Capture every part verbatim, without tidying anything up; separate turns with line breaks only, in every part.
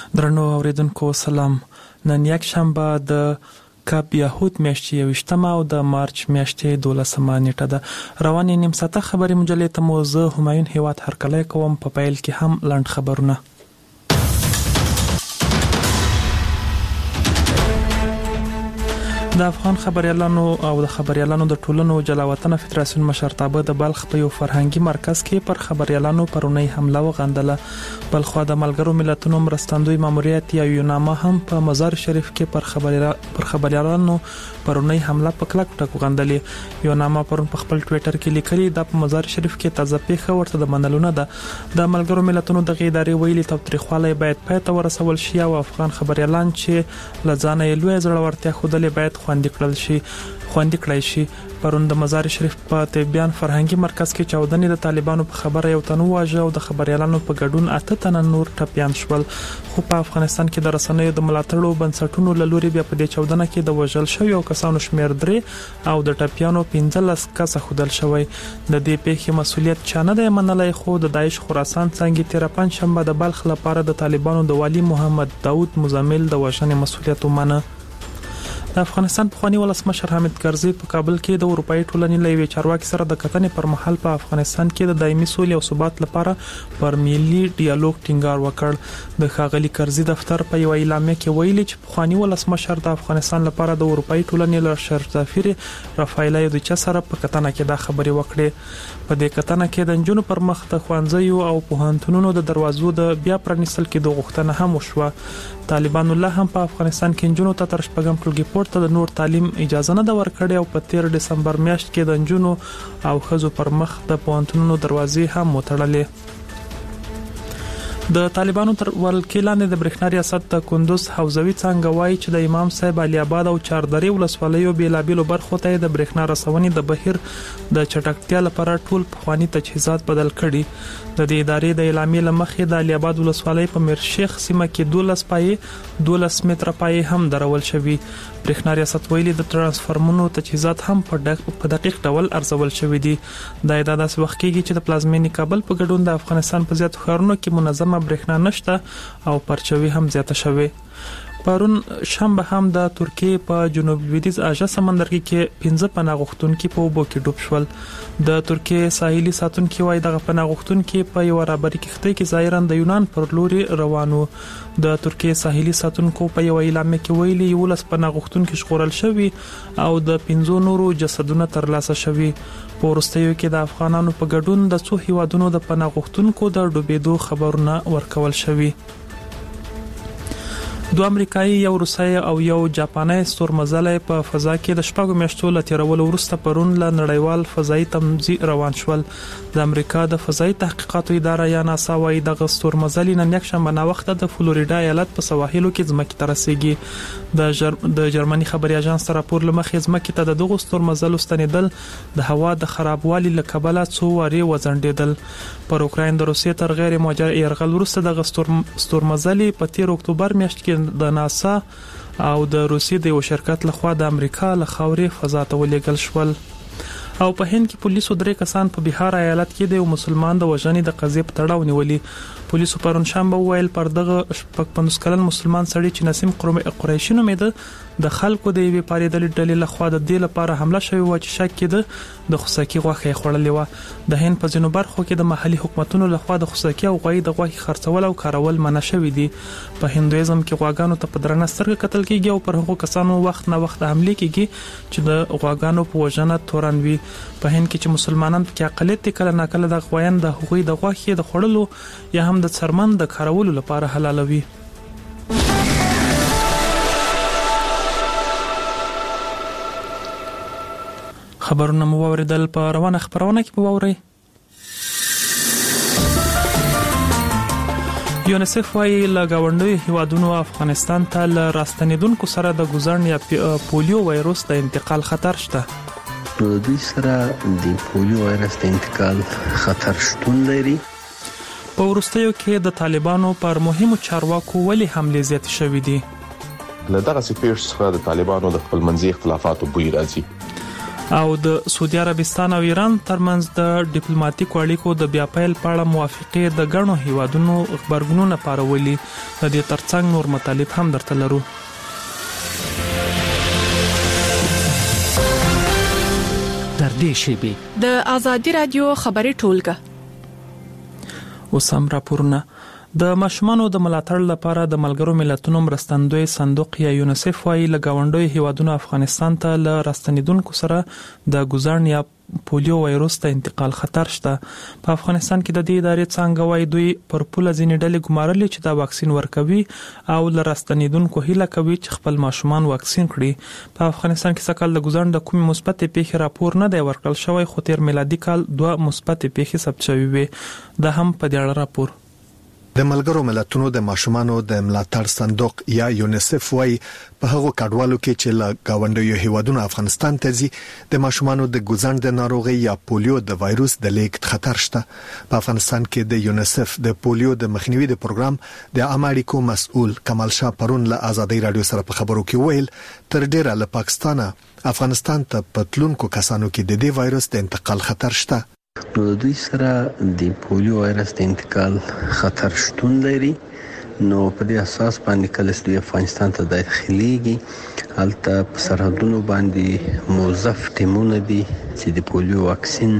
درنو اوریدونکو سلام. نن یک شنبه د کب یهود میاشتې یویشتمه او د مارچ میاشتې دولسمه نیټه ده. روانې نیم ساعته خبري مجلې ته مو زه همایون هیواد هرکلی کوم. په پیل کې هم لنډ خبرونه. د افغان خبريالانو او د خبريالانو د ټولنو جلاوطن فدراسیون مشرتابه د بلخ په یو فرهنګي مرکز کې پر خبريالانو پرونی حمله وغندله. بلخو د ملګرو ملتونو مرستندوی ماموریت یا یوناما هم په مزار شریف کې پر خبريالانو پر خبريالانو پرونی حمله په کلک ټکو غندلې. یوناما پرون په خپل ټوئیټر کې لیکلي د مزار شریف کې تازه پیښه ورته د منلونه ده. د ملګرو ملتونو د ادارې ویلي تاوتریخوالی باید پای ته ورسول شي او افغان خبريالان چې لځانه یې لوی زړورتیا خوده باید خوندي کړل شي خوندي کړی شي. پرون د مزار شریف په تبیان فرهنګي مرکز کې چاودنې د طالبانو په خبره یو تنو واژه او د خبريالانو په ګډون اته تنه نور ټپيان شول. خو په افغانستان کې د رسنیو د ملاتړو بنسټونو له لوري بیا په دې چاودنه کې د وژل شوی او کسانو شمیر درې او د ټپيانو پنځلس کسه خودل شوی. د دې پیښې مسولیت چا نه دی منلای، خو د داعش خراسان څنګه تیر پنځ شنبه د بلخ لپاره د طالبانو د والی محمد داوود مزمل د وژنې مسولیت ومنه. د افغانستان پخوانی ولسمشر حامد کرزي په کابل کې د اروپאי ټولنې له یوې چارواکي سره د کتنې پر مهال په افغانستان کې د دایمي سولې او ثبات لپاره پر ملي ډیالوګ ټینګار وکړ. د ښاغلي کرزي دفتر په یو اعلامیه کې ویلي چې پخوانی ولسمشر د افغانستان لپاره د اروپאי ټولنې له شرطافیر رافایل یودچا سره په کتنه کې دا خبري وکړې. په دې کتنه کې د جنونو پر مخ د خوانځیو او پوهنتونونو د دروازو د بیا پرانیستل کې د غوښتنه هم وشوه. طالبان الله هم په افغانستان کې جنونو ته تر شپږم ټولګي پورته د نور تعلیم اجازه نه د ورکړې او په تیر دسمبر میاشت کې د جنونو او خزو پر مخ د پوهنتونونو دروازې هم وتړلې. د طالبانو تر ولکې لاندې د برېښنا ریاست د کندوز حوزوي څنګه وایي چې د امام صاحب علي آباد او چاردرې ولسوالیو بیلابیلو برخو ته د برېښنا رسونې د بهیر د چټکتیا لپاره ټول پخوانی تجهیزات بدل کړي. د دې ادارې د اعلامیې لمخې د علي آباد ولسوالۍ په میرشیخ سیمه کې دولس پای دولس متره پای هم درول شوی. برېښنا ریاست ویلي د ترانسفارمرونو تجهیزات هم په دقیق ډول ارزول شوی دي. دا د داس وخت کېږي چې د پلازمینی کابل په ګډون د افغانستان په زیات ښارونو کې منظمه برېښنا نشته او پرچوي هم زیاته شوی. پرون شنبه هم د ترکیه په جنوب لویدیځ اژه سمندرګي کې پنځه پناه غوښتونکي په اوبو کې ډوب شول. د ترکیه ساحلي ساتونکي وایي دغه پناه غوښتونکي په یو رابري کښتۍ کې ظاهرا د یونان پر لوري روانو. د ترکیه ساحلي ساتونکو په یو اعلامیه کې ویلي یولس پناه غوښتونکي ژغورل شوي او د پنځو نورو جسدونه ترلاسه شوي. په وروستیو کې د افغانانو په ګډون د څو هیوادونو د پناه غوښتونکو د ډوبېدو خبرونه ورکول شوي. دو امریکایي یو روسي او یو جاپاني ستورمزلې په فضا کې د شپږو میاشتو له تیرولو وروسته پرون له نړیوال فضایي تمځي روان شول. د امریکا د فضایي تحقیقاتو اداره یا ناسا وايي د ستورمزلې نن یک شنبه وخت د فلوریډا ایالت په سواحلو کې ځمکې ته رسیږي. د جر... د جرمني خبري اژانس راپور لمخې ځمکې ته د دغو ستورمزلو ستنیدل د هوا د خرابوالي له کبله څو واري وزندیدل. پر اوکراین د روسیې تر غیر مؤجل يرغل وروسته د ستورمزلې په تیر اکتوبر میاشت کې د ناسا او د روسیې د یو شرکت لخوا د امریکا له خاورې فضا ته ولېږل شول. او په هند کې پولیسو درې کسان په بهار ایالت کې د یو مسلمان د وژنې د قضیې په تړاو نیولي. پولیسو پرون شنبه ویل پر دغه شپږ پنځوس کلن مسلمان سړی چې نسیم قریشي نومېده د خلکو د یوې پارېدلې ډلې لخوا د دې لپاره حمله شوې و چې شک کېده د خوساکي غوښه یې خوړلې و. د هند په ځینو برخو کې د محلي حکومتونو لخوا د خوساکي او غوښې د غوښې خرڅول او کارول منع شوی دي. په هندویزم کې غواګانو ته په درنه سترګه کتل کېږي او پر هغو کسانو وخت نه وخت حمله کېږي چې د غواګانو په وژنه تورن وي. په هند کې چې مسلمانان په اقلیت کله ناکله د غوایان د هغوی د غوښې د خوړلو یا هم د څرمن د کارولو لپاره حلالوي. خبرونه مو اوریدل. په روانه خبرونه کې مو اوري. یونیسف وايي له گاونډي هیوادونو افغانستان ته له راستنیدونکو سره د ګوزن یا پولیو وایروس د انتقال خطر شته.
په دې سره د پولیو وایرس د انتقال خطر شتون لري.
په وروستیو کې د طالبانو پر مهمو چارواکو ولې حملې زیات شوې دي.
له دغه سپیش څخه د طالبانو د خپلمنځي اختلافاتو بوی راځي.
او د سعودي عربستان او ایران ترمنځ د ډیپلوماټیکو اړیکو د بیا پیل په اړه موافقه د غنو هیوادونو خبرګونونه پارولي. د دې ترڅنګ نور مطالب هم درته لرو.
در دې شیبه
د ازادي رادیو خبري ټولګه
وسم راپورونه. د ماشومانو د ملاتړ لپاره د ملګرو ملتونو مرستندوی صندوق یا یونیسف وايي لګاونډوي هیوادونو افغانستان ته ل راستنیدونکو سره د ګزارن یا پولیو وایروس ته انتقال خطر شته. په افغانستان کې د دې ادارې څنګه وايي دوی پر پوله ځینې ډلې ګمارلې چې دا واکسین ورکوي او ل راستنیدونکو هیله کوي چې خپل ماشومان واکسین کړي. په افغانستان کې سکهال د ګزارن د کومې مثبت پیښې راپور نه دی ورکړل شوی، خو تیر میلادي کال دوه مثبت پیښې ثبت شوې وي. دا هم په دې اړه راپور
د ملګرو ملتونو د ماشومانو د ملاتړ صندوق یا یونیسف وايي په هغو کډوالو کې چې له گاونډیو هیوادونو افغانستان ته ځي د ماشومانو د ګزند ناروغي یا پولیو د وایروس د لیږد خطر شته. په افغانستان کې د یونیسف د پولیو د مخنیوي د پروګرام د امریکو مسؤل کمال شاه پرون له ازادي رادیو سره په خبرو کې ویل تر ډیره له پاکستانه افغانستان ته پتلونکو کسانو کې د دې وایروس د انتقال خطر شته.
نو دوی سره د پولیو وایرس د انتقال خطر شتون لري. نو په دې اساس باندې کله چې افغانستان ته داخليږي هلته په سرحدونو باندې موظف ټیمونه دي چې د پولیو واکسین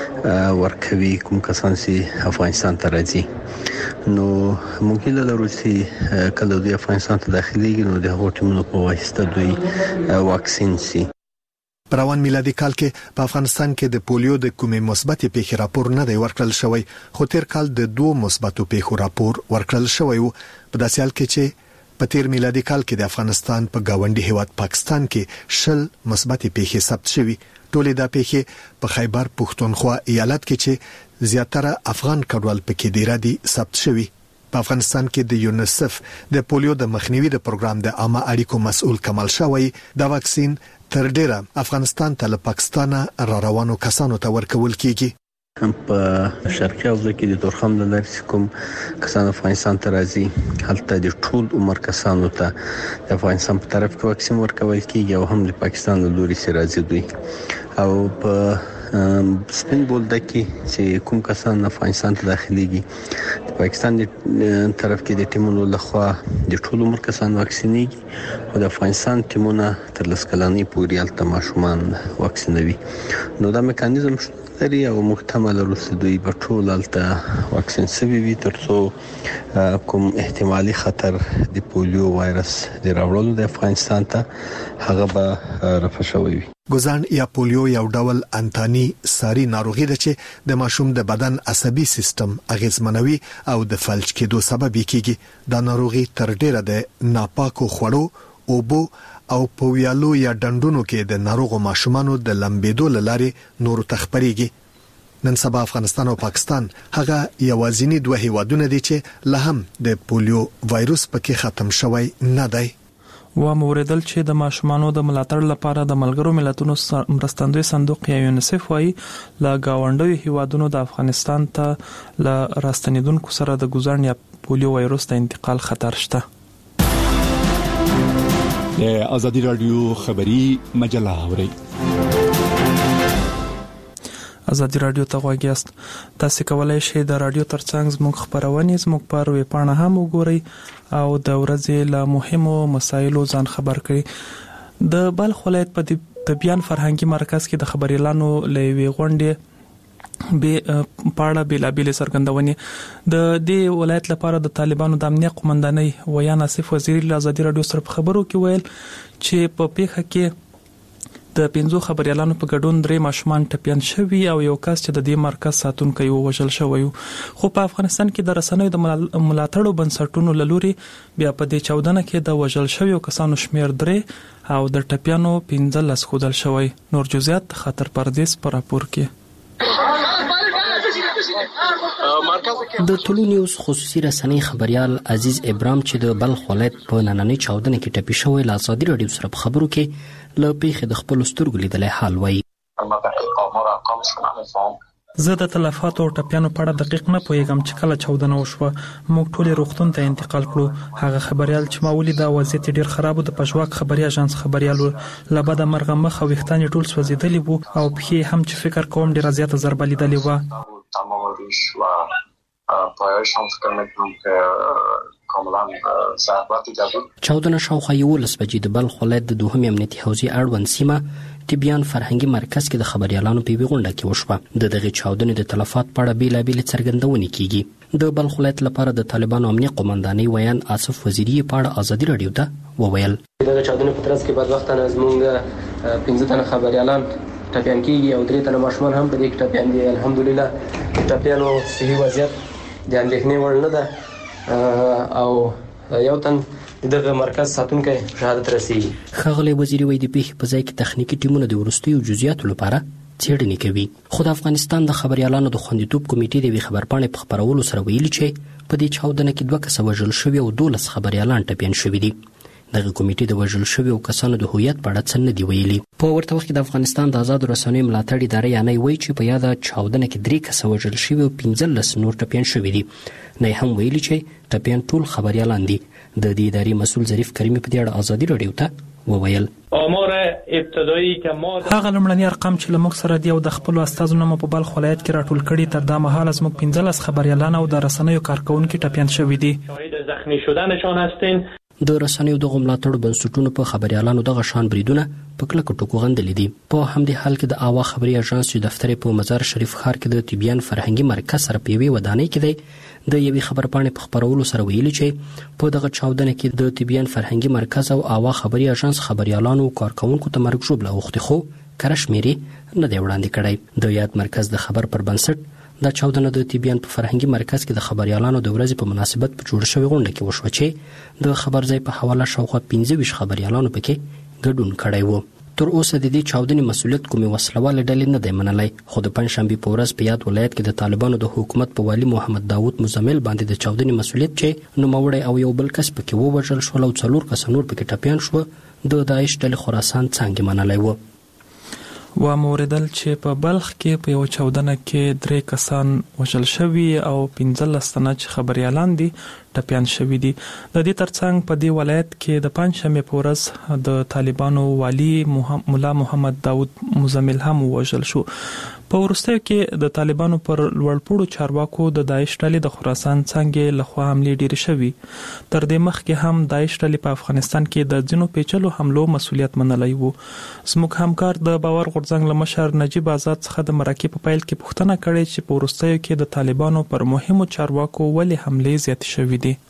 ورکوي کوم کسان چې افغانستان ته راځي. نو موږ له روسي کله د افغانستان ته داخليږي نو د هغو ټیمونو په واسطه دوی واکسین شي.
پروان میلادي کال کې په افغانستان کې د پولیو د کومې مثبت پیښې راپور نه دی ورکړل شوی، خو تیر کال د دوه مثبتو پیښو راپور ورکړل شوی وو. په داسې حال کې چې په تیر میلادي کال کې د افغانستان په گاونډي هیواد پاکستان کې شل مثبت پیښې ثبت شوي. ټولې دا پیښې په خیبر پښتونخوا ایالت کې چې زیاتره افغان کډوال پکې ډیر دي ثبت شوي. په افغانستان کې د یونیسف د پولیو د مخنیوي د پروګرام د عامه اړیکو مسؤل کمال شاه وايي دا واکسین تر ډیره افغانستان ته له پاکستان را روانو کسانو ته ورکول کیږي.
په شرقي حوزه کې د تورخم د لارې کوم کسان افغانستان ته راځي هلته د ټول عمر کسانو ته د افغانستان په طرف کې واکسین ورکول کیږي او هم د پاکستان له لوري سره راځي دوی. او په سپین بولده کې چې کوم کسان افغانستان ته داخليږي د پاکستان د طرف کې د ټیمونو لخوا د ټول عمر کسان واکسینېږي او د افغانستان ټیمونه تر لس کلنۍ پورې هلته ماشومان واکسینوي. نو دا میکانیزم لري او محتمل روسي دوی په ټول هلته واکسین شوي وي ترڅو کوم احتمالي خطر د پولیو وایرس د راوړلو د افغانستان ته هغه به رفع شوی وي.
ګزان یا پولیو یو ډول انتاني ساري ناروغي ده چې د ماشوم د بدن عصبي سیستم اغیزمنوي او د فلج کېدو سبب کیږي. دا ناروغي تر ډیره د ناپاکو خوړو اوبو او په ویالو یا ډنډونو کې د ناروغو ماشومانو د لمبېدو لارې نور تخپريږي. نن سبا افغانستان او پاکستان هغه یوازینی دوه هیوادونه دي چې له هم د پولیو وایروس پکې ختم شوی نه دی.
و موردل چې د ماشومانو د ملاتړ لپاره د ملګرو ملتونو مرستندوی صندوق یا یونیسف وايي لا گاونډوي هیوادونو د افغانستان ته ل راستنیدونکو سره د ګزارن یا پولیو وایروس د انتقال خطر شته.
د ازادي رادیو خبري مجله اوري
ازادي رادیو ته غواګیاست. تاسو کولای شئ د رادیو ترڅنګ زموږ خبرونه زموږ په ویب پاڼه هم وګورئ او د ورځې له مهمو مسایلو ځان خبر کړئ. د بلخ ولایت په طبيان فرهنګي مرکز کې د خبريالانو لوي غونډه به پاړه بلابل سرګندونې د دې ولایت لپاره د طالبانو د امنیت قومندانۍ ویان اسف وزیر له ازادي رادیو سره خبرو کې ویل چې په پیښه کې د پنځو خبريالانو په ګډون درې ماشومان ټپيان شوي او یو کس چې د دې مرکز ساتونکو وژل شوی. خو په افغانستان کې د رسنیو د ملاتړو بنسټونو لوري بیا په دې چودنه کې د وژل شویو کسانو شمیر درې او د ټپيانو پنځلس خودل شوی. نور جزئیات خطر پردیس پر راپور کې.
د ټولو نیوز خصوصي رسنۍ خبريال عزیز ابراهیم چې د بلخ ولایت په نننۍ چاودنه کې ټپي شوی له ازادي رادیو سره په خبرو کې له پیښې د خپل سترګو لیدلې حال وایي.
زه د تلفاتو او ټپیانو په اړه دقیق نه پوهیږم چې کله چاودنه وشوه. موږ ټول روغتون ته انتقال کړو. هغه خبريال چې ما ولید وضعیت ډیر خراب و. د پښواک خبري اژانس خبريال لبد مرغه مخ او وختان ټول سوځیدلی وو او په هم چې فکر کوم ډیر زیاته ضربه لیدلې و.
تمام روش و پایش هم فکر میکنم که کاملا ضربتی جدید.
چاودنه شاوخوا یولس بجې د بلخ ولایت د دوهم امنیتي حوزې اړوند سیمه تبیان فرهنګي مرکز کې د خبريالانو په غونډه کې وشوه. د دغه چاودنې د تلفات په اړه بیلابیل څرګندونې کیږي. د بلخ ولایت لپاره د طالبانو امنیت قومندانۍ ویان آصف وزیری په اړه ازادي رادیو ته وویل.
دغه چاودنې په ترڅ کې بعد وخت نه زموږ پنځه تنه خبريالان ټپيان کیږي او درې تنه ماشومان هم په دې کې ټپيان دي. الحمدلله ټپيانو صحي وضعیت د اندېښنې وړ نه ده او یو تن دغه مرکز ساتونکو شهادت رسیدي.
خغلی وزیری وایي د پیښې په ځای کې تخنیکی ټیمونه د ورستیو جزئیاتو لپاره څېړنې کوي. خو د افغانستان د خبريالانو د خوندیتوب کمیټې د وی خبرپاڼې په خبرولو سره ویلي چې په دې چاودنه کې دوه کسه وژل شوي او دولس خبريالان ټپيان شوي دي. دغه کمیټې د وژل شوي او کسانو د هویت په اړه څه نه دی ویلي. په ورته وخت کې د افغانستان د آزاد رسنیو ملاتړ ادارې یعنی وایي چې په یاده چاودنه کې درې کسه وژل شوي او پنځلس نور ټپيان شوي دي. نه هم ویلي چې ټپيان ټول خبريالان دي. د دې ادارې مسؤل ظریف کریمي په دې اړه ازادي رادیو ته وویل.
آمار ابتدایی که ما
هغه لمړني ارقام چې لمک سره دی او د خپل استادونو په بلخ ولایت کې راټول کړي تر دا مهال زموږ پنځلس خبريالان او د رسنیو کارکونکو ټپيان شوي دي.
شاهد زخمی شدنشان هستین.
د رسنیو د ملاتړ بنسټونو په خبريالانو دغه شان بریدونه په کلکو ټکو غندلې دي. په همدې حال کې د اوا خبري اژانس چې دفتر په مزار شریف ښار کې د تبیان فرهنګي مرکز سره په یوې ودانۍ کې دی د یوې خبرپاڼې په خبرولو سره ویلي چې په دغه چاودنه کې د تبیان فرهنګي مرکز او اوا خبري اژانس خبريالانو کارکونکو ته مرګ ژوبله اوختي خو کرشمیري نه دی وړاندې کړی. د یاد مرکز د خبر پر بنسټ دا چاودنه د تبیان په فرهنګي مرکز کې د خبريالانو د ورځې په مناسبت په جوړ شوی غونډه کې وشو چې د خبر ځای په حواله شاوخوا پنځه ویشت خبريالانو پکې ګډون کړی وو. تر اوسه د دې چاودنې مسؤلیت کومې وسلواله ډلې نه دی منلی. خو د پنځشنبې په ورځ په یاد ولایت کې د طالبانو د حکومت په والی محمد داوود مزمل باندې د چاودنې مسؤلیت چې نوموړی او یو بل کس پکې ووژل شول او څلور کس نور پکې ټپيان شو د داعش ډلې خراسان څنګه منلی وو.
و موردل چې په بلخ کې په یو چاودنه کې درې کسان وژل شوي او پنځلس تنه چې خبريالان دي ټپيان شوي دي. د دې ترڅنګ په دې ولایت کې د پنځشنبې په ورځ د طالبانو والی مولا محمد داوود مزمل هم وژل شو. په وروستیو کې د طالبانو پر لوړپوړو چارواکو د داعش ډلې د خراسان څنګه لخوا حملې ډېرې شوي. تر دې مخکې هم داعش ډلې په افغانستان کې د ځینو پیچلو حملو مسؤلیت منلی وو. زموږ همکار د باور غورځنګ له مشر نجیب آزاد څخه د مرکې په پیل کې پوښتنه کړې چې په وروستیو کې د طالبانو پر مهمو چارواکو ولې حملې زیاتې شوي دي.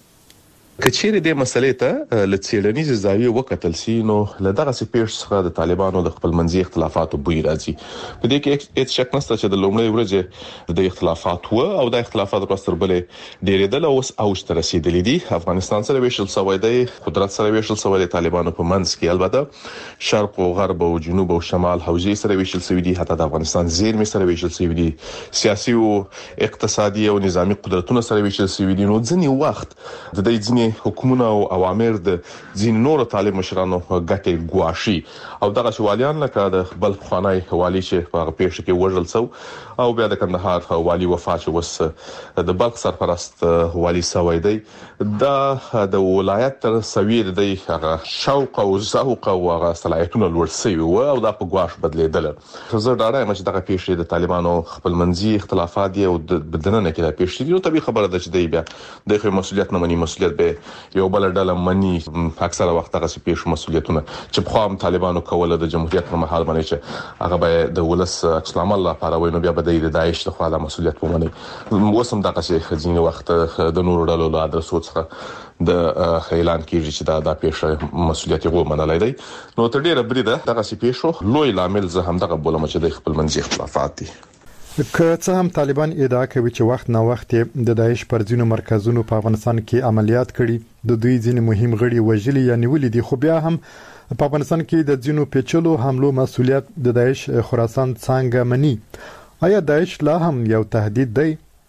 کچېرې د مسلې ته ل څېړنیز زاویې وکتل سي نو له دغه سپیش څخه د طالبانو د خپل منځي اختلافاتو بوی راځي. په دې کې هیڅ شک نشته چې د لومړۍ ورځې د اختلافات و او د اختلافات په سربلې ډېرېدل اوس اوج ته رسیدلې دي. افغانستان سره ویشل شوی دی، قدرت سره ویشل شوی دی، طالبانو په منځ کې البته شرق او غرب او جنوب او شمال حوزې سره ویشل شوی دي، حتی د افغانستان زیرمې سره ویشل شوی دي، سیاسي او اقتصادي او نظامی قدرتونو سره ویشل شوی دي. نو ځینې وخت د دې ځینې حکومتونه او اوامر د ځین نور طالب مشرانو ګټه ګواشي او دغه شوالیان لکه د بل خانای والی چې په پیښه کې وژل شو او بیا د کندهار والی وفات شو، وس د بلخ سرپرست والی سوي دی دا د ولایت تر سویر دی هغه شوق او ذوق او هغه صلاحیتونه لوړ شوی او او د په ګواش بدلیدل. زه دا رایم چې دغه پیښه د طالبانو خپل منځي اختلافات دی او د بدننه کې د پیښه دی نو طبيعي خبره ده چې دی بیا د مسؤلیت نه مني، مسؤلیت به یو بل ډله مني. اکثره وخت هغه پیښه مسؤلیتونه چې په خام طالبانو کوله د جمهوریت په محل باندې چې هغه به د ولس اسلام الله لپاره ویني بیا به د داعش له خوا د مسؤلیت ومني. وسم دغه شي خزینه وخت د نورو ډلو له ادرسو څخه د اعلان کیږي چې دا د پیښه مسؤلیت یې ومنلای دی. نو تر ډیره بریده دغه شي پیښه لوی لامل زه هم دغه بولم چې د خپل منځي اختلافات دي.
که څه هم طالبان ادعا کوي چې وخت نه وخت د داعش پر ځینو مرکزونو په افغانستان کې عملیات کړي، د دوی ځینې مهم غړي وژلي یا نیولي دي، خو بیا هم په افغانستان کې د ځینو پیچلو حملو مسؤلیت د داعش خراسان څنګه مني. آیا داعش لا هم یو تهدید دی؟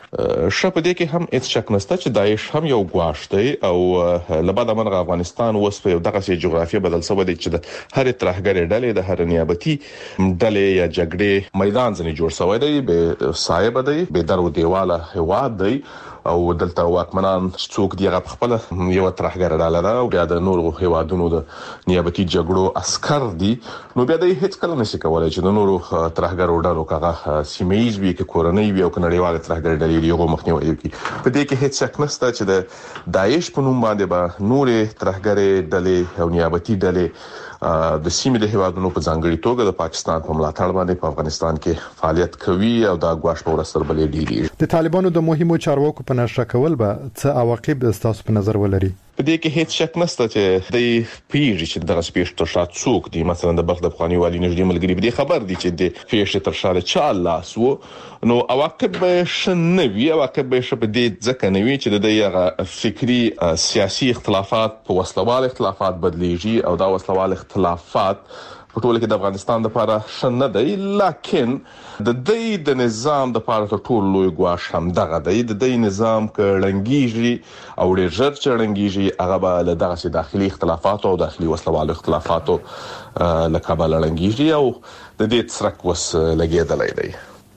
شپه دې کې هم هیڅ شک نشته چې داعش هم یو ګواښ دی او لبعد من افغانستان اوس په دغه سي جغرافیه بدل شوی دی چې د هر ترهګر ډلې د هر نیابتي ډلې یا جګړې میدان ځنی جوړ شوی دی به صاحب دی به درو دیواله هواد دی او دلته واکمنان څوک دی غو خپل یو ترهګر ډاله ده او بیا د نورو هوادونو د نیابتي جګړو عسكر دي نو بیا د هیڅ کله نشي کولای چې د نورو ترهګر ډلو کغه سیمایز وي کې کورنۍ وي او کنړیواله ترهګر ډلې یو مخنیوي کوي په دې کې هیڅ شک نشته چې د داعش په نوم باندې به نورې ترهګر ډلې او نیابتي ډلې د سیمې د هوادونو په ځانګړي توګه د پاکستان په ملاتړ باندې په افغانستان کې فعالیت کوي او دا ګواښ په ورسره بلې ډیری
د طالبانو د مهمو چارواکو په نشه کول به څه عواقب ستاسو په نظر ولري
په دې کې هیڅ شک نشته چې د پیژ چې دغه سپیش تر شات څوک دی مثلا د بغداد خواني والی نږدې ملګری به خبر دي چې د پیژ تر شاله چا لاس وو نو عواقب به شنوي عواقب به شپ دې ځکه نوي چې د یغه فکری سیاسي اختلافات په وسلوال اختلافات بدلیږي او دا وسلوال اختلافات په ټول کې د افغانستان لپاره شنه دی لکن د دې د نظام د لپاره ټول لوی ګواښ هم دغه دی د دې نظام کړنګيږي او ډېر ژر چړنګيږي هغه به له دغه داخلي اختلافات او داخلي وسلوال اختلافات لکه به لړنګيږي او د دې ترک وس لګیدلای دی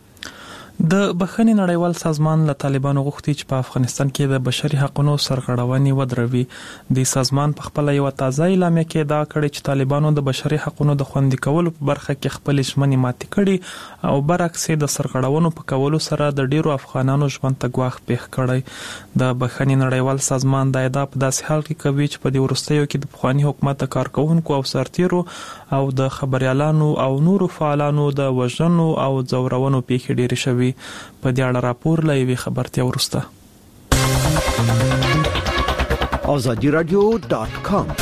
د بخښنې نړیوال سازمان له طالبانو غوښتي چې په افغانستان کې د بشري حقوقو سرغړونې ودروي د سازمان په خپل یو تازه اعلامیه کې دا کړی چې طالبانو د بشري حقوقو د خوندي کولو په برخه کې خپل ژمنې ماتې کړي او برعکس د سرغړونو په کولو سره د ډیرو افغانانو ژوند ته ګواښ پیښ کړی د بخښنې نړیوال سازمان دا ادعا په داسې حال کې کوي چې په دې ورستیو کې د افغاني حکومت د کارکونکو او سرتیرو او د خبريالانو او نورو فعالانو د وژنو او ځورونو پیښې ډېرې شوي په دې اړه راپور لوي خبرتیا ورسته
azadi radio dot com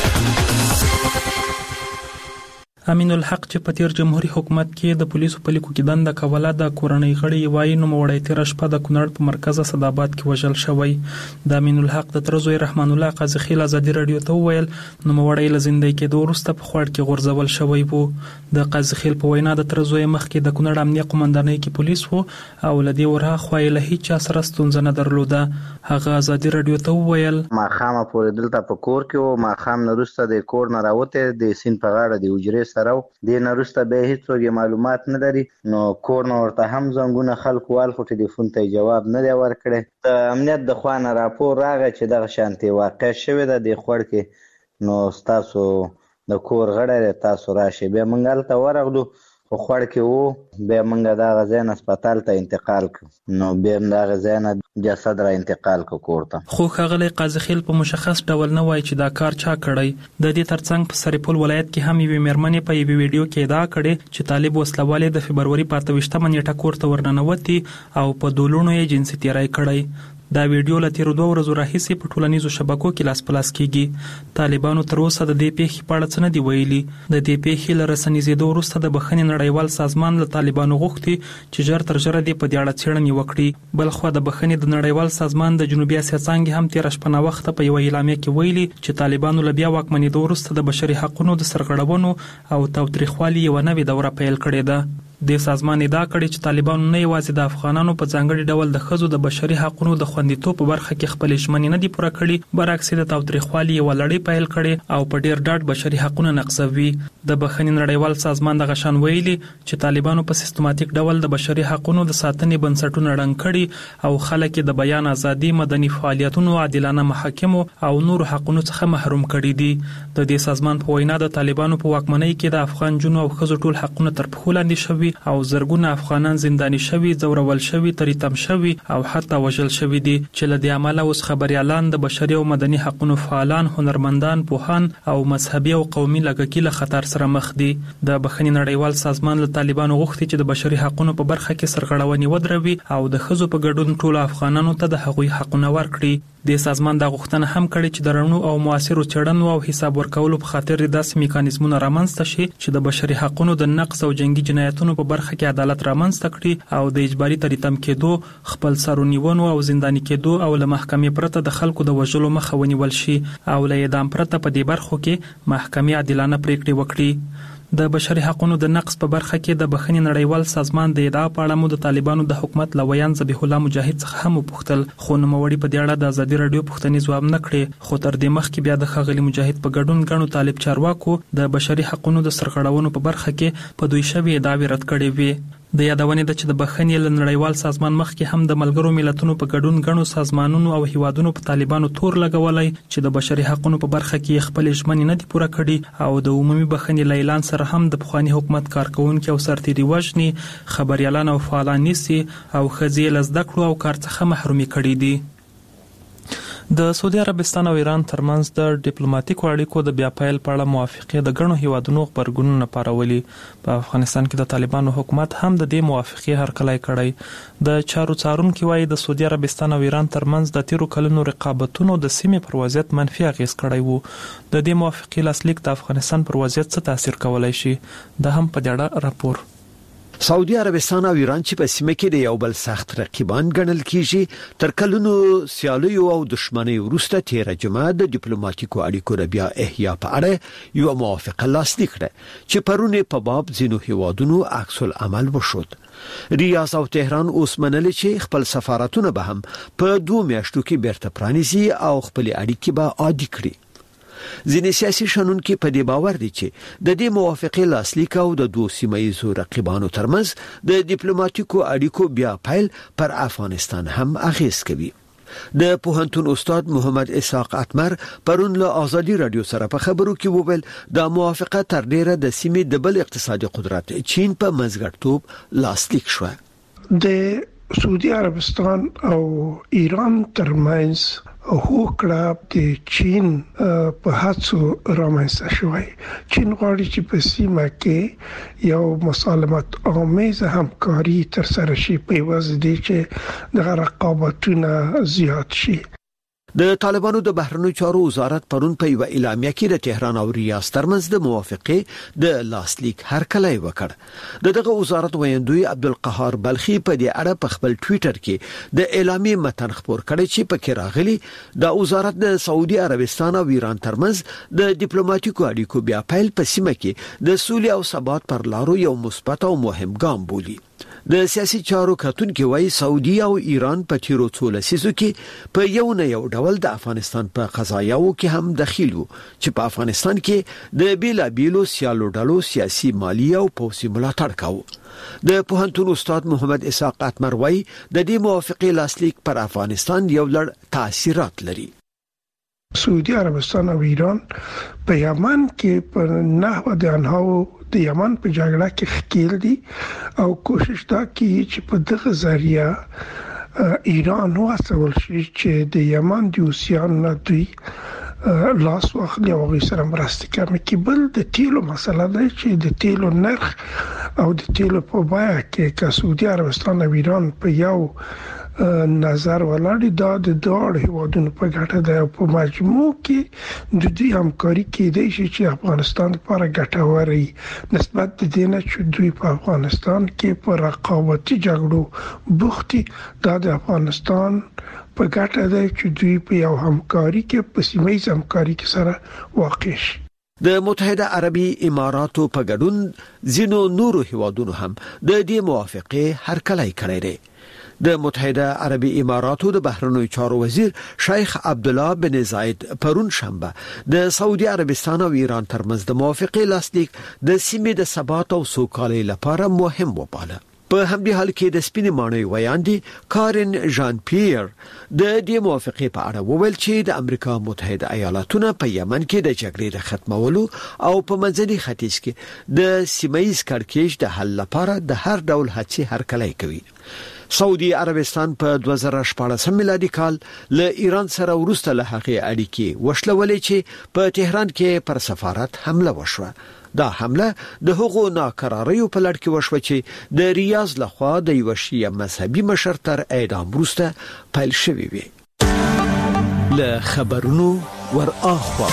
امین الحق چې په تیر جمهوریت حکومت کې د پولیسو په لیکو کې دنده کوله د کورنۍ غړي وایي نو موړی تیر شپه د کونړ په مرکز صداباد کې وژل شوی د امین الحق د ترزوی رحمان الله قاضي خیل ازادي رادیو ته ویل نو موړی لزندۍ کې د ورسته په خوړ کې غورځول شوی وو د قاضي خیل په وینا د ترزوی مخ کې د کونړ امنیه قومندانۍ کې پولیس وو او لدی ورها خوای له هیڅ سره ستونزه نه درلوده هغه ازادي رادیو ته ویل
ما خامه پورې دلته په کور کې او ما خام نرسته د کور نه راوته د سین په غاړه دی وجري سره د نرسته به هیڅ معلومات نه لري نو کور نو ورته هم زنګونه خلکو وال خو ټلیفون ته جواب نه دی ورکړي د امنیت د خوانه راپور راغی چې دغه شانتي واقع شوه د خور کې نو تاسو د کور غړي تاسو راشي به منګل ته ورغلو خو خور کې وو به منګه د غزین هسپتال ته انتقال ک نو به د غزین جسد را انتقال کو کوړه
خو خغلی قاضي خیل په مشخص ډول نه وای چې دا کار چا کړی د دې ترڅنګ په سریپول ولایت کې هم یو میرمنې په یو ویډیو کې دا کړي چې طالب وسلواله د فبرवरी په اتوشتمه نیټه کوړه ورننوتی او په دولونو یې جنسي تیرای کړی دا ویډیو لته ورو ورځو راهیسې په ټولنیزو شبکو کې لاس پلاس کیږي طالبانو تر اوسه د دې پیښې په اړه څه نه دی ویلي د دې پیښې لپاره سنځېدو وروسته د بخښنې نړیوال سازمان له طالبانو غوښتي چې ژر تر ژره دې په دې اړه څېړنې وکړي بل خو د بخښنې د نړیوال سازمان د جنوبي اسیا څنګه هم تیر شپه نه وخت په یو اعلامیه کې ویلي چې طالبانو له بیا واکمنۍ وروسته د بشري حقوقو د سرغړونو او تاوتریخوالي یو نوې دوره پیل کړې ده د سازمان ادعا کړې چې طالبانو نه یوازې د افغانانو په ځانګړي ډول د خزو د بشري حقوقو د خوندیتوب په برخه کې خپل ژمنې نه دي پوره کړې برعکس د تاوتریخوالي یو لړۍ پیل کړي او په ډیر ډاډ بشري حقوقو نقضوي د بخښنې نړیوال سازمان د غشن ویلي چې طالبانو په سیستماتیک ډول د بشري حقوقو د ساتنې بنسټونه ړنګ کړي او خلک د بیان ازادي مدني فعالیتونو عادلانه محاکمو او نور حقوقو څخه محروم کړي دي د دې سازمان په وینا د طالبانو په واکمنۍ کې د افغان جنو او خزو ټول حقوقونه تر پښو لاندې شوي او زرګونه افغانان زنداني شوي زورول شوي تریتم شوي او حتی وژل شوي دي چې له دې عمله اوس خبريالان د بشري او مدني حقوقو فعالان هنرمندان پوهان او مذهبي او قومي لګکي له خطر سره مخ دي د بخښنې نړیوال سازمان له طالبانو غوښتي چې د بشري حقوقو په برخه کې سرغړونې ودروي او د خزو په ګډون ټول افغانانو ته د حقوقي حقوقونه ورکړي د سازمان د غوښتنه هم کړې چې د رڼو او موثرو چړنو او حساب ورکولو په خاطر داسې میکانیزمونه رامنځته شي چې د بشري حقوقو د نقض او جنگي جنایتونو په برخه کې عدالت رامنځته کړي او د اجباري تریتم کېدو خپل سرونیونو او زنداني کېدو او له محکمې پرته د خلکو د وژلو مخه ونیول شي او له اعدام پرته په دې برخو کې محکمې عادلانه پریکړې وکړي د بشري حقوقو د نقض په برخه کې د بخښنې نړیوال سازمان د ادعا په اړه مو د طالبانو د حکومت لویان ذبیح الله مجاهد څخه هم وپوښتل، خو نوموړي په دې اړه د ازادي رادیو پوښتنې ځواب نه کړې. خو تر دې مخکې بیا د ښاغلي مجاهد په ګډون غنو طالب چارواکو د بشري حقوقو د سرغړونو په برخه کې په دوی شوی ادعاوې رد کړې وې. د یادونې د چې د بخښنې له نړیوال سازمان مخکې هم د ملګرو ملتونو په ګډون غنو سازمانونو او هیوادونو په طالبانو تور لګولای چې د بشري حقوقو په برخه کې خپل ژمنې نه دي پوره کړي او د عمومي بخښنې له اعلان سره هم د پخوانی حکومت کارکونکو او سرتیري وژني، خبريالان او فعالان نيسي او خزي له زده کړو او کار څخه محرومي کړي دي. د سعودي عربستان او ایران ترمنځ د ډیپلوماټیکو اړیکو د بیا پیل په اړه موافقه د غنو هیوادونو خبرګونونه پارولي. په افغانستان کې د طالبانو حکومت هم د دې موافقه هرکلی کړی. د چارو څارونکو وايي د سعودي عربستان او ایران ترمنځ د تیرو کلونو رقابتونو د سیمې پر وضعیت منفي اغیز کړی وو. د دې موافقه لاسلیک د افغانستان پر وضعیت څه تاثیر کولای شي؟ د هم په دې اړه راپور.
سعودي عربستان او ایران چې په سیمه کې د یو بل سخت رقیبان ګڼل کیږي، تر کلونو سیالیو او دښمنۍ وروسته تیر جمعه د ډیپلوماټیکو اړیکو د بیا احیا په اړه یو موافقه لاسلیک کړه چې پرونه په باب ځینو هیوادونو عکس العمل وشود. ریاض او تهران اوس منل چې خپل سفارتونه به هم په دوه میاشتو کې بیرته پرانیزي او خپل اړیکې به عادي کړي. ځینې سیاسي شنونکي په دې باور دي چې د دې موافقې لاسلیک او د دوه سیمایي رقیبانو ترمنځ د ډیپلوماټیکو اړیکو بیا پیل پر افغانستان هم اغیز کوي. د پوهنتون استاد محمد اسحاق اتمر پرون له ازادي رادیو سره په خبرو کې وویل د موافقه تر ډیره د سیمې د بل اقتصادي قدرت چین په منځګړیتوب لاسلیک شو.
د سعودي عربستان او ایران ترمنځ هوکړه د چین په هڅو رامنځته شوی. چین غواړي چې په سیمه کې یو مسالمت آمیز همکاري ترسره شي په واسطه دي چې د رقابتونه زیات شي.
د طالبانو د بهرنیو چارو وزارت پرون په یو اعلامیه کې د تهران او ریاض ترمنځ د موافقه د لاسلیک هرکلی وکړ. دغه وزارت ویاندوی عبدالقهار بلخي په دې اړه په خپل ټوئیټر کې د اعلامیه متن خبر کړی چې پکې راغلي د وزارت د سعودي عربستان او ایران ترمنځ د ډیپلوماټیکو اړیکو بیا پیل په سیمه کې د سولې او ثبات پر لارو یو مثبت او مهم ګام بولي. د سیاسي چارو کتونکو وايي سعودي او ایران په تیرو څو لسیزو کې په یو نه یو ډول د افغانستان په قضایاو کې هم دخیل وو چې په افغانستان کې د بیلا بیلو سیالو ډلو سیاسي مالی او پوسي ملاتړ کاوه. د پوهنتون استاد محمد اسحاق اتمر وايي د دې موافقه لاسلیک پر افغانستان یو لړ تاثیرات لري.
سعودي عربستان او ایران په یمن کې په نحو د انهاو د یمن په جګړه کې ښکیل دي او کوشش دا کوي چې په دغه ذریعہ ایران واسول شي چې د یمن د اوسیان نه دوی لاس واخلي او غوښتل سره مرسته کوي. کې بل د تیلو مسله ده چې د تیلو نرخ او د تیلو په بیه کې که سعودي عربستان او ایران په یو نظر ولاړ دا د دوه هیوادونو په ګټه ده او په مجموع کې د دې همکاري کېدای شي چې افغانستان لپاره ګټوره نسبت د دې نه چې دوی په افغانستان کې په رقابتي جګړو بوختي دا د افغانستان په ګټه ده چې دوی په یو همکاري کې په سیمه ییز همکاري کې سره واقع شي.
د متحده عربي اماراتو په ګډون ځینو نورو هیوادونو هم د دې موافقه هرکلی کړی دی. د متحده عربي اماراتو د بهرنیو چارو وزیر شیخ عبد الله بن زاید پرون شنبه د سعودي عربستان او ایران ترمنځ د موافقه لاسلیک د سیمې د ثبات او سوکالۍ لپاره مهم وباله. په همدې حال کې د سپینې ماڼۍ ویاندې کارن ژان پیر د دې موافقه په اړه وویل چې د امریکا متحده ایالاتونه په یمن کې د جګړې د ختمولو او په منځني ختیځ کې د سیمایي کړکېچ د حل لپاره د هر ډول هڅې هرکلی کوي. سعودي عربستان په دوه زره شپاړس میلادي کال له ایران سره وروسته له هغې اړیکې وشلولې چې په تهران کې پر سفارت حمله وشوه. دا حمله د هغو ناکراریو په لړ کې وشوه چې د ریاض لخوا د یو شیعه مذهبي مشر تر اعدام وروسته پیل شوی وي. له خبرونو ور اخوا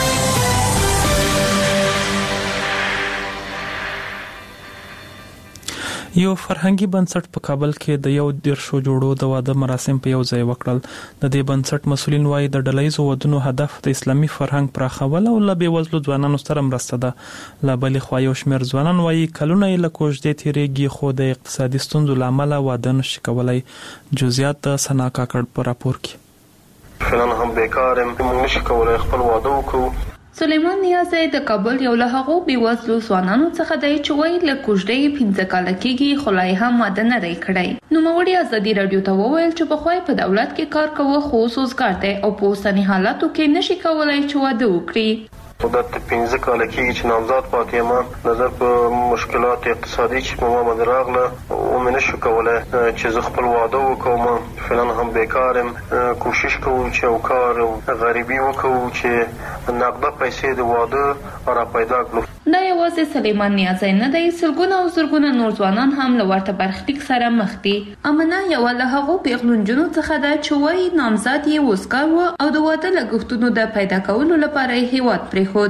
یو فرهنګي بنسټ په کابل کې د یو دیرشو جوړو د واده مراسم په یو ځای وکړل. د دې بنسټ مسولین وايي د ډلهییزو ودونو هدف د اسلامي فرهنګ پراخول او له بېوزلو ځوانانو سره مرسته ده. له بلې خوا یو شمېر ځوانان وايي کلونه یې له کوژدې تېرېږي خو د اقتصادي ستونزو له امله واده نشي کولی. جزئیات د ثنا کاکړ په راپور کې.
فلان هم بیکار موږ نشو کولی خپل واده وکړو.
سلیمان نیازی د کابل یو له هغو بېوزلو ځوانانو څخه دی چې وایي له کوژدې پنځه کاله کېږي خو لا یې هم واده نه دی کړی. نوموړي ازادي راډیو ته وویل چې پخوا یې په دولت کې کار کوه خو اوس روزګار دی او په اوسني حالاتو کې نشي کولی چې واده وکړي.
مدت پنځه کاله کېږي چې نامزاد پاتې یم. نظر په مشکلات اقتصادي چې په ما باندې راغله ومې نشو کولی چې زه خپل واده وکړم. فعلا هم بیکار یم. کوشش کوو چې یو کار غریبي وکړو چې نقده پیسې د واده را پیدا کړو.
دا یوازې سلیمان نیازی نه دی، سلګونه او زرګونه نور ځوانان هم له ورته برخلیک سره مخ دي. امنه یوه له هغو پیغلو نجونو څخه ده چې وایي نامزاد یې وزګار و او د واده لګښتونو د پیدا کولو لپاره یې هیواد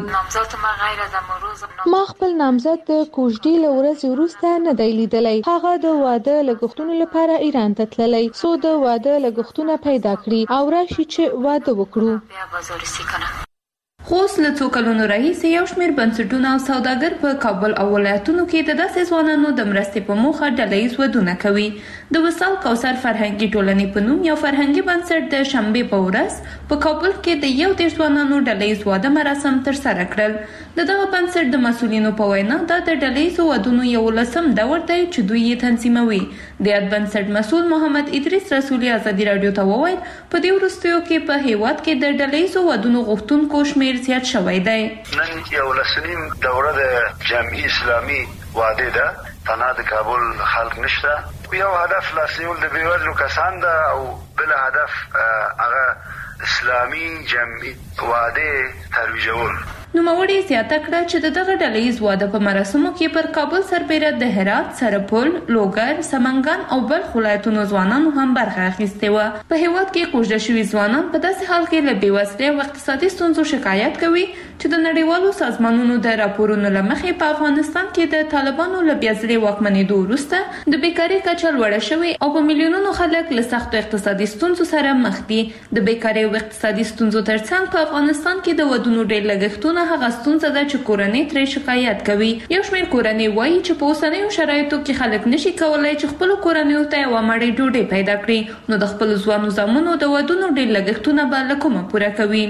پرېښود.
ما خپل نامزد د کوژدې له ورځې وروسته نه دی لیدلی. هغه د واده لګښتونو لپاره ایران ته تللی څو د واده لګښتونه پیدا کړي او راشي چې واده وکړو.
خو اوس له څو کلونو راهیسې یو شمېر بنسټونه او سوداګر په کابل او ولایتونو کې د داسې ځوانانو د مرستې په موخه ډلهییز ودونه کوي. د وصال کوثر فرهنګي ټولنې په نوم یو فرهنګي بنسټ د شنبې په ورځ په کابل کې د یو دېرش ځوانانو ډلهییز واده مراسم ترسره کړل. د دغه بنسټ د مسؤلینو په وینا دا د ډلهییزو ودونو یولسم دور دی چې دوی یې تنظیموي. د یاد بنسټ مسؤل محمد ادریس رسولي ازادي راډیو ته وویل په دې وروستیو کې په هیواد کې د ډلهییزو ودونو غوښتونکو شمېر زیات شوی دی.
نن یولسنیم دوره د جمعي اسلامي واده ده. تنها د کابل خلک نشته. یو هدف لاسنیول د بېوزلو کسان ده او بل هدف هغه اسلامي جمعي واده ترویجول.
نوموړي زیاته کړه چې د دغه ډلهییز واده په مراسمو کې پر کابل سربېره د هرات، سرپل، لوګر، سمنګان او بلخ ولایتونو ځوانانو هم برخه اخیستې وه. په هیواد کې کوژده شوي ځوانان په داسې حال کې له بېوزلۍ او اقتصادي ستونزو شکایت کوي چې د نړیوالو سازمانونو د راپورونو له مخې په افغانستان کې د طالبانو له بېځلې واکمنېدو وروسته د بیکارۍ کچه لوړه شوې او په میلیونونو خلک له سختو اقتصادي ستونزو سره مخ دي. د بیکارۍ او اقتصادي ستونزو ترڅنګ په افغانستان کې د ودونو ډېر لګښتونه هغه ستونزه ده چې کورنۍ ترې شکایت کوي. یو شمېر کورنۍ وایي چې په اوسنیو شرایطو کې خلک نشي کولی چې خپلو کورنیو ته یوه مړۍ ډوډۍ پیدا کړي، نو د خپلو ځوانو زامنو د ودونو ډېر لګښتونه به له کومه پوره کوي.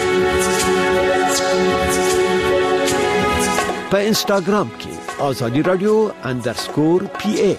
په انسټاګرام کې آزادي رادیو انډرسکور پی ای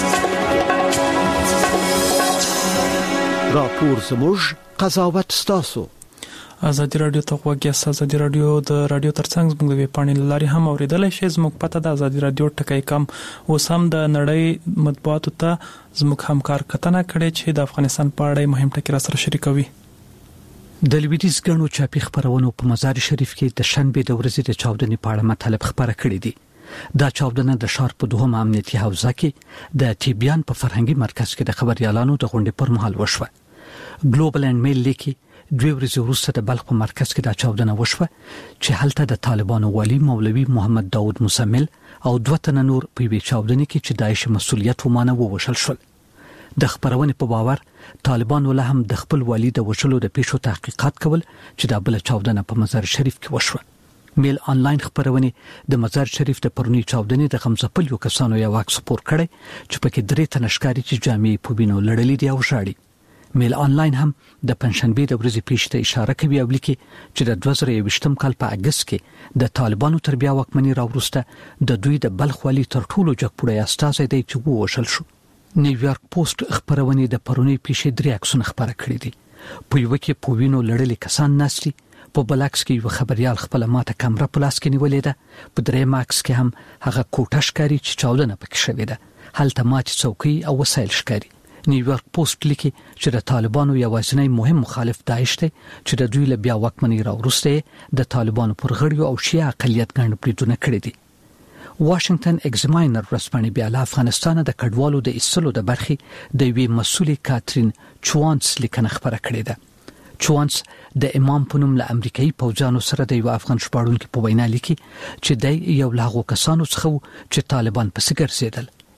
راپور زموږ قضاوت ستاسو.
ازادي رادیو ته غوږی ازادي رادیو د رادیو ترڅنګ زموږ د ویبپاڼې لاري هم اوریدلای شئ. زموږ پته د ازادي رادیو ټکی کم اوس هم د نړۍ مطبوعاتو ته زموږ همکار کتنه کړي چې د افغانستان په اړه مهم ټکي را سره شریکوي.
د لویدیز غنو چاپی خبرونو په مزار شریف کې د شنبې د ورځې د چاودنې په اړه مطلب خبره کړې دي. دا چاودنه د ښار په دوهم امنیتي حوزه کې د تیبیان په فرهنګي مرکز کې د خبريالانو د غونډې پر مهال وشوه. ګلوبل اند میل لیکي دوی ورځې وروسته د بلخ په مرکز کې د چاودنه وشوه چې هلته د طالبانو والی مولوي محمد داود مسمل او دوه تنه نور په وی چاودنه کې چې داعش مسؤلیت ومانه ووشل شول. د خبرونې په باور طالبان ول هم د خپل والی د وشلو د پیښو تحقیقات کول چې د بل چاودنه په مزار شریف کې وشوه. میل آنلاین خبرونه د مزار شریف د پرونی چاودنې د غمزپل یو کسانو یو واکس پور کړي چې پکې درې تنه ښکاری چې جامې په وینو لړلې دي او شاړي. میل آنلاین هم د پنځشنبه د ورځې پیښې ته اشاره کوي او لیکي چې د دوه زره یوویشتم کال په اگست کې د طالبانو تر بیا واکمنۍ راوروسته د دوی د بلخ والی تر ټولو جګپوړی استازی دی چې ووشل شو. نیویارک پوسټ خبرونه د پرونی پیښې درې عکسونه خبره کړي دي. په یو کې په وینو لړلې کسان ناشتي، په بلکس کې یو خبريال خپل ماته کیمرا په لاس کې نیولې ده، په درې ماکس کې هم هغه کوټه ښکاری چې چاودنه پکې شوې ده، هلته ماته څوکۍ او وسایل ښکاری. نیویارک پوسټ لیکي چې د طالبانو یوازینی مهم مخالف داعش دی چې د دوی له بیا واکمنۍ راوروسته د طالبانو پر غړیو او شیعه اقلیت ګڼ بریدونه کړي دي. واشنگټن ایگزاماینر ورځپاڼې بیا له افغانستان د کډوالو د ایستلو د برخې د وی مسولې کاترین چوانس لیکنه خبره کړې ده. چوانس د امام په نوم له امریکایي پوځانو سره د یو افغان شپاړونکو په وینا لیکي چې د یو لاغو کسانو څخه چې طالبان په سګر زیدل.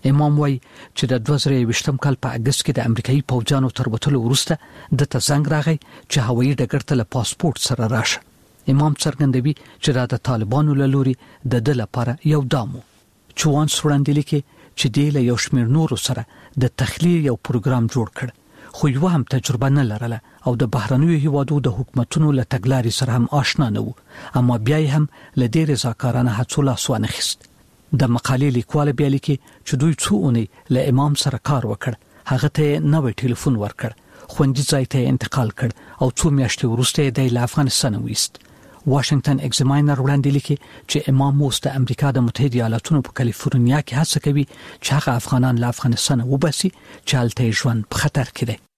امام وای چې د دوه زره یوویشتم کال په اگست کې د امریکایي پوځانو تر وټلو وروسته د تزنګ راغی چې هوایي ډګر ته له پاسپورت سره راشه. امام څرګندوي چې دا د طالبانو له لوري د د لپاره یو دامو. چوان سوړاندې لیکي چې د له یو شمېر نورو سره د تخلیه یو پروګرام جوړ کړ، خو یو هم تجربه نه لرله او د بهرنیو هیوادو د حکومتونو له تګلارې سره هم آشنا نه وو، اما بیا هم له ډېر رضاکارانه هڅو لاس وانه خیست. د مقالې لیکوال بیا لیکي چې دوی څو اونۍ له امام سره کار وکړ، هغه ته نوې ټلیفون ورکړ، خوندي ځای ته انتقال کړ او څو میاشتې وروسته د افغانستان وېست. واشنگټن ایگزاماینر وړاندې لیکي چې امام اوس د امریکا د متحده ایالاتونو په کالیفورنیا کې هڅه کوي چې هغه افغانان له افغانستان وباسي چې هلته ژوند په خطر کې دی.